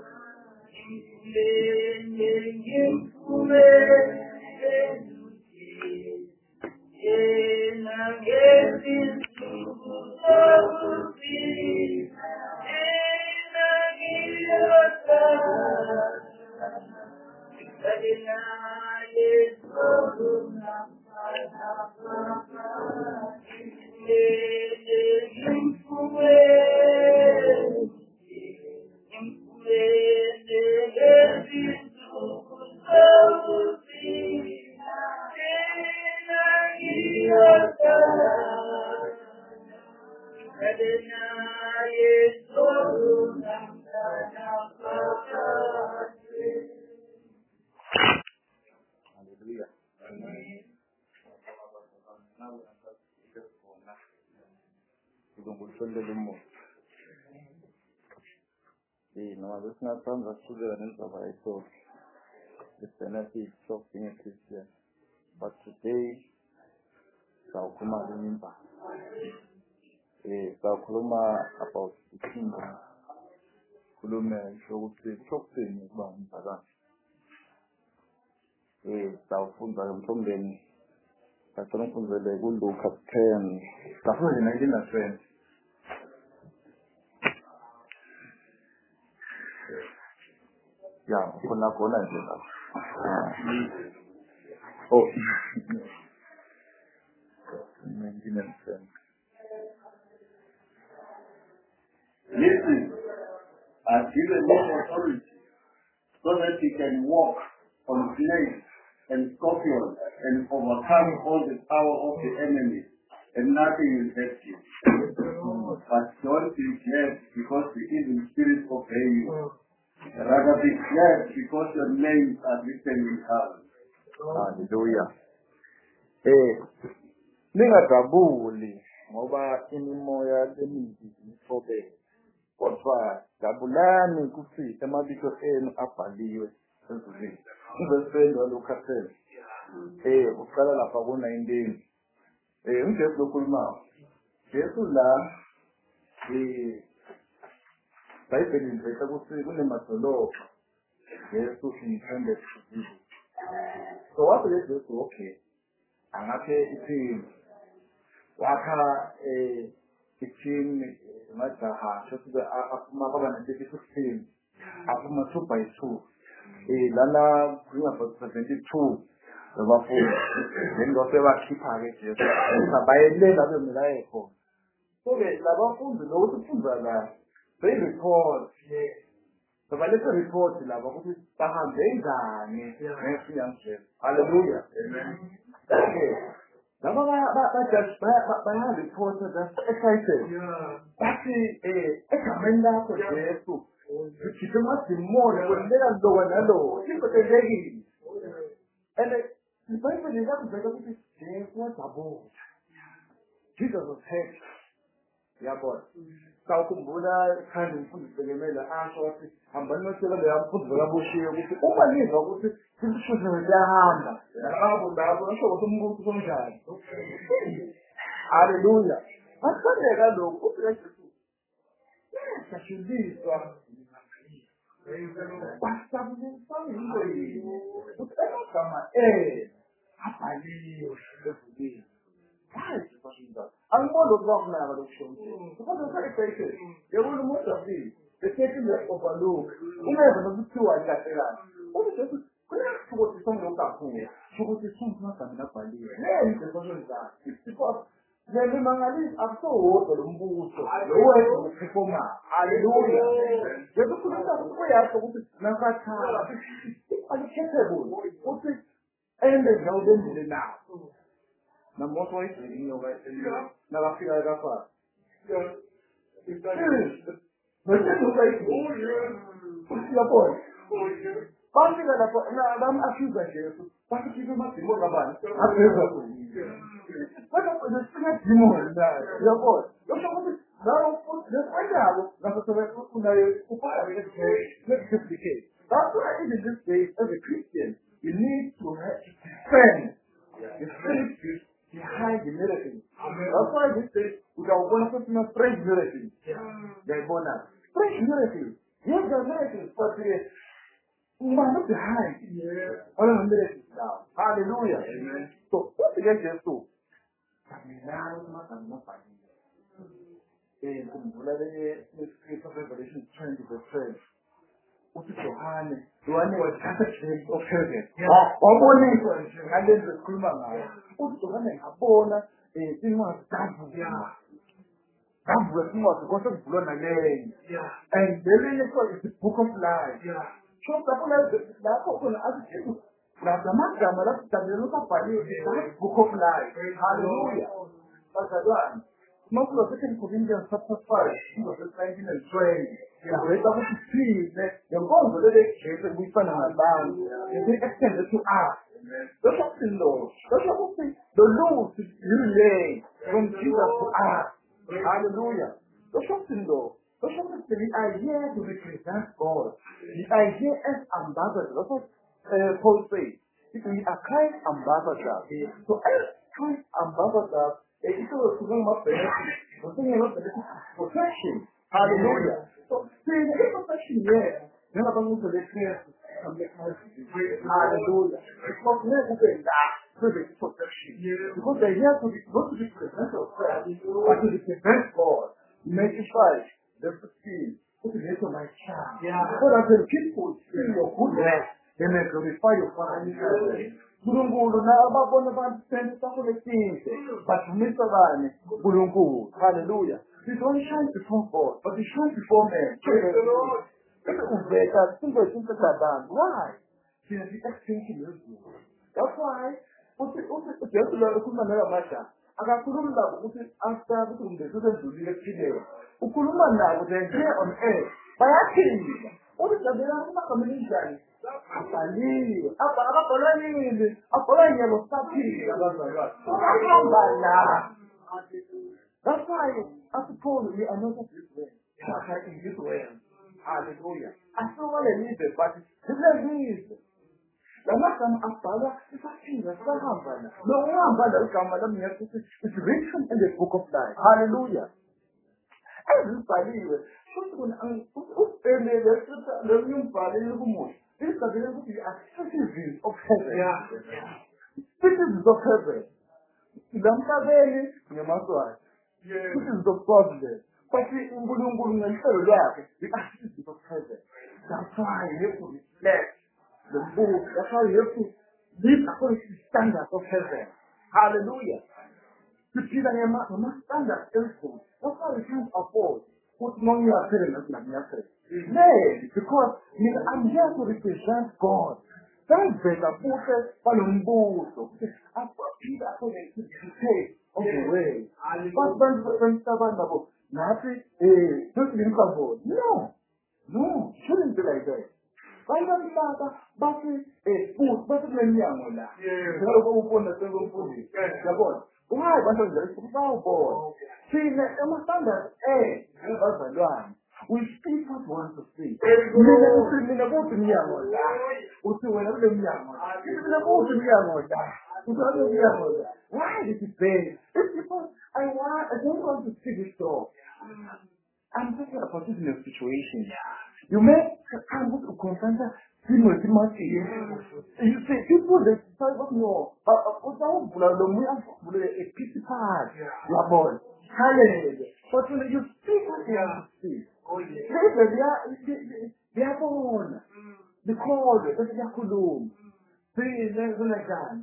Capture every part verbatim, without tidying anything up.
No, this is not from the children of I saw the benefits of being a Christian. But today, Saukuma remember. Saukuma about the kingdom. Kulume show the chopping one balance. Saufunda Mtomben. I don't know whether they will look at ten. Safu in nineteen friend. Yeah, kuna kuna nje. Oh. nineteen friend. Listen, I give a lot of authority so that he can walk on snakes and scorpions and overcome all the power of the enemy, and nothing will hurt you. But don't be glad because the evil spirits obey you. Rather be glad because your names are written in heaven. Hallelujah. Eh, ningajabuli ngoba imimoya emibi ifobe. Kodwa jabulani kuthi emabiko enu abhaliwe ezulwini. Ngizosendwa lokhathela. Eh, uqala lapha ku nineteen. Eh, uJesu lokhuluma. Jesu la eh Bible liveza ukuthi kunemadolobha Yesu intended to visit. So what is this? Okay. Angaphe ithi wakha eh ichini majaha shothi afuma baba na sixteen afuma two by two eh lana kuya for seventy-two abafundi then ngosebakhipha ke Jesu sabayelela bemlaye khona. So ke labafundi lo usifunda la they report so baletha report laba ukuthi bahambe njani ngesiyanje. Hallelujah. Amen. Okay. Laba ba ba just ba ba report that excited. Yeah. Bathi eh egameni lakho Jesu sikhiphe amadimoni kwendela lo nalo singothelekile. And the Bible is not better ukuthi Jesu wajabula. Jesus was happy. Yabo. Sawukhumbula khani umfundisi ngemela asho wathi hambani notshela le yamfundisi kabushiye ukuthi uma nizwa ukuthi sisishudle siyahamba lapho lapho asho ukuthi umuntu somjani. Hallelujah. Asondeka lokho uthi Jesu yasashudiswa basabulisa into yini uthi amagama eh abhaliwe ezulwini. Why is it possible that? I'm more of love now than show. Because I'm very patient. You're one of most of these. The taking the overlook. You never know the two I got there. What is it? When I have to go to some of that point, to go to some not coming up by the way. Yeah, it's the question is that. It's because the Mangalis are so old for the move. So I know it before now. Hallelujah. You're the one that we have to go to Nakata. Unacceptable. What is and there's no danger now. Na moto is in your way. Na la fila de gafa. But this is like, oh yeah. What's your point? Oh yeah. Basi na na na na akiza Yesu. Basi kitu mati mo labani. Akiza tu. Bado kuna sina timo na. Your point. Yote kuti na upo na kwenda na sasa kuna kupata let's duplicate. That's why in this day as a Christian you need to have friends. The spirit behind the miracle. That's why this says, without one person of fresh miracle. They're born out. Fresh miracle. Yes, the miracle. things, but we are not behind. All I'm doing is now. Hallelujah. Amen. So, what did I just do? Caminhar uma caminhada para eh, khumbula le script of Revelation twenty verse twelve. Uthi Johane, Johane wathatha the of heaven. Waboniswa nje ngalento esikhuluma ngayo. Uthi Johane ngabona eh incwadi davula. Davula incwadi kodwa kuvulwa naleyo. And lelinye is the book of life. So lapho lapho khona asithi Namagama lapho dabeluka bhaliwe book of life. Hallelujah. Bazalwane. Mawulo second Corinthians chapter five, verse nineteen and twenty. Ngiyabeka ukuthi siphiwe ngenkonzo lelejesu kuyifana nabantu. It extended to us. That's what the Lord. That's what the the Lord is relaying from Jesus to us. Hallelujah. That's what the Lord. That's what the we are here to represent God. We are here as ambassadors. That's what uh, Paul says. If we are Christ ambassadors. So as Christ ambassadors, it was to bring up protection. Hallelujah. So see the protection here. Then I'm going to the clear. Hallelujah. It's not necessary that perfect protection. Because they're here to be not to be present of prayer, but to represent God. Make it right. That's the thing. Put it into my child. So that the people see your goodness, they may glorify your Father in heaven. Mulungu na ababona abantu sente sakulekinze but Mister Bani Mulungu. Hallelujah. We don't shine before God, but we shine before men. Praise the Lord. Uveka simple simple sabantu. Why? Thina si-extension yezulu. That's why uthi uthi uJesu lo ukhuluma nayo amasha. Akakhulumi nabo ukuthi after ukuthi umndeni usendlulile kuphileka. Ukhuluma nabo they here on earth. Bayaphila. Uthi dabela kumagameni njani? Abhaliwe. Abha ababhalwanile. Abhalwa nyalo saphila abazalwane. Bahamba la. That's why I suppose we are not this way. We are in this way. Hallelujah. I still want to leave it, but it's not easy. The last time I found out, it's a thing that's not happening. No one but the come and it's written in the book of life. Hallelujah. Everybody, what's going on? What's the new body of the moon? This is the citizens of heaven. Citizens of heaven. Lamkaveli, Yamaswa. Citizens of God. But we uNkulunkulu ngempilo yakhe we are citizens of heaven. That's why you have to reflect the book. That's why you have to live according to the standards of heaven. Hallelujah. To see that your standards also. That's why we can't afford what money you are telling us like yesterday. Nay, because I'm here to represent God. That's better. Prophet Palumbuso. I've got Peter for the take of the way. But when when someone Nazi, eh, just in favor. No, no, shouldn't be like that. Why not start but eh, food, but it's not young now. Yeah. Go upon the single food. Yeah, boy. Why? But it's very small, boy. See, I'm a standard. Eh, that's a line. We speak what we want to speak. We never go to me, I'm on that. We say, well, I'm young. We never go to me, I'm on that. We don't know me, I'm on that. Why did it pay? It's because I want, I don't want to see this talk. I'm talking about this in a situation. You may come to confront Timothy. You say people they say what no, but what I want to we have a pity part. Yeah, boy. Hallelujah. But when you speak what they have to speak, they are they are born. The call, the Yakulum. They never like that.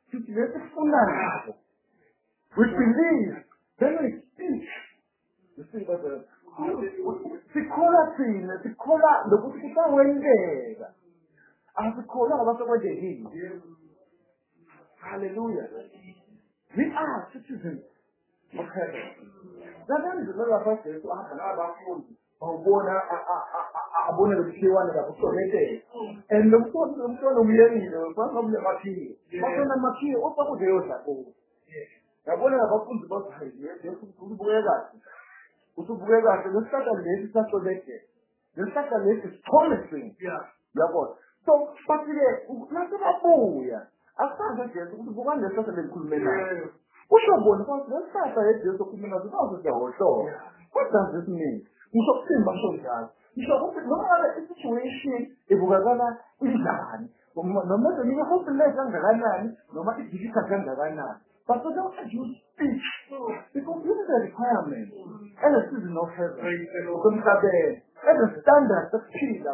We believe. Then we speak. You see, but the Sikola thing, the Sikola, the Buddha Wednesday. As the Kola, that's what they did. Hallelujah. We are citizens of heaven. That is the very first thing to happen about food. Or born a born of the Kiwan and the and the food of the Mary, the one of the Maki. But when the Maki, what about the Osaka? I want to have food about her. Yes, you bring that. Usubuga the second list is not connected. The second list is promising. Yeah. Yeah, boy. So, but today, not about food. After that, Usubuga the second list could make it. What's your bonus? Let's start by it. Just to come out of the house. What does this mean? You should see my son, guys. ngisho ukuthi noma i-situation ibukakala injani, noma noma hopeless kangakanani, noma i-difficult kangakanani. But for those that you speak, because this is a requirement, as a citizen of heaven, as a standard of kingdom,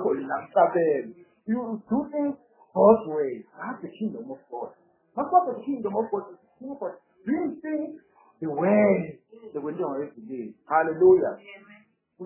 you do things God's way. That's the kingdom of God. That's what the kingdom of God is for. Doing things the way the way they are today. Hallelujah. So,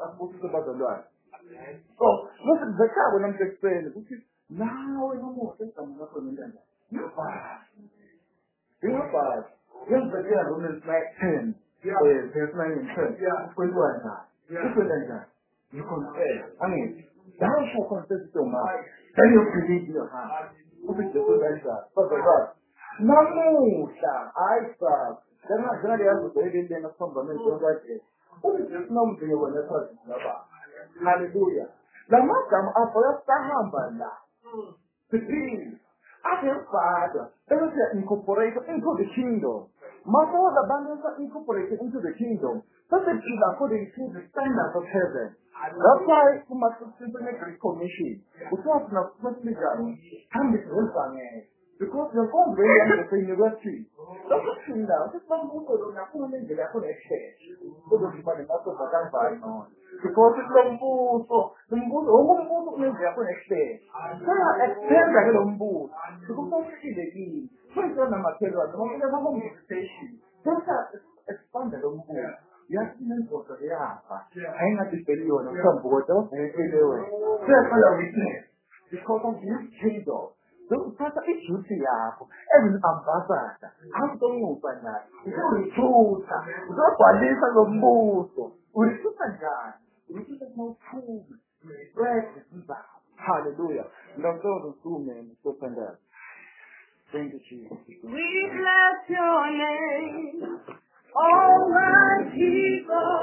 look at the car when I'm explaining. Now, I know more things I'm not going to do. You're bad. You're bad. You're bad. Romans ten. Verse nine and ten. Yeah. When you are that. You confess. I mean, thou shalt confess with your mouth. Then you believe in your heart. Who is the good answer? But the God. Namusha. I serve. Then I got the answer. They didn't know something. Who is this number when they talk about? Hallelujah. The Muslim are for us to humble now. The king. As your father, they will get incorporated into the kingdom. Most of the abundance are incorporated into the kingdom. That's the kingdom according to the standards of heaven. That's why we must simply make a commission. We talk about firstly that can be because you're going to bring them to the university. That's the thing now. Just one more thing. I'm going to get an exchange. So the people in that sort of time on. Because it's a move, so the move, oh, the move means they're going to exchange. So I extend that little move. Because I'm see the key. So it's on the material. The material is not meditation. Just expand the move. You have to know what they are. I'm not just telling you on some board. So that's what I'm saying. Because of this kingdom. Don't pass a issue to you. Every ambassador, I'm going to open that. It's only truth. It's not for this and the most. We should have done. We should have no truth. Bread is back. Hallelujah. Now, those two men, open that. Thank you, Jesus. We bless your name, all my people.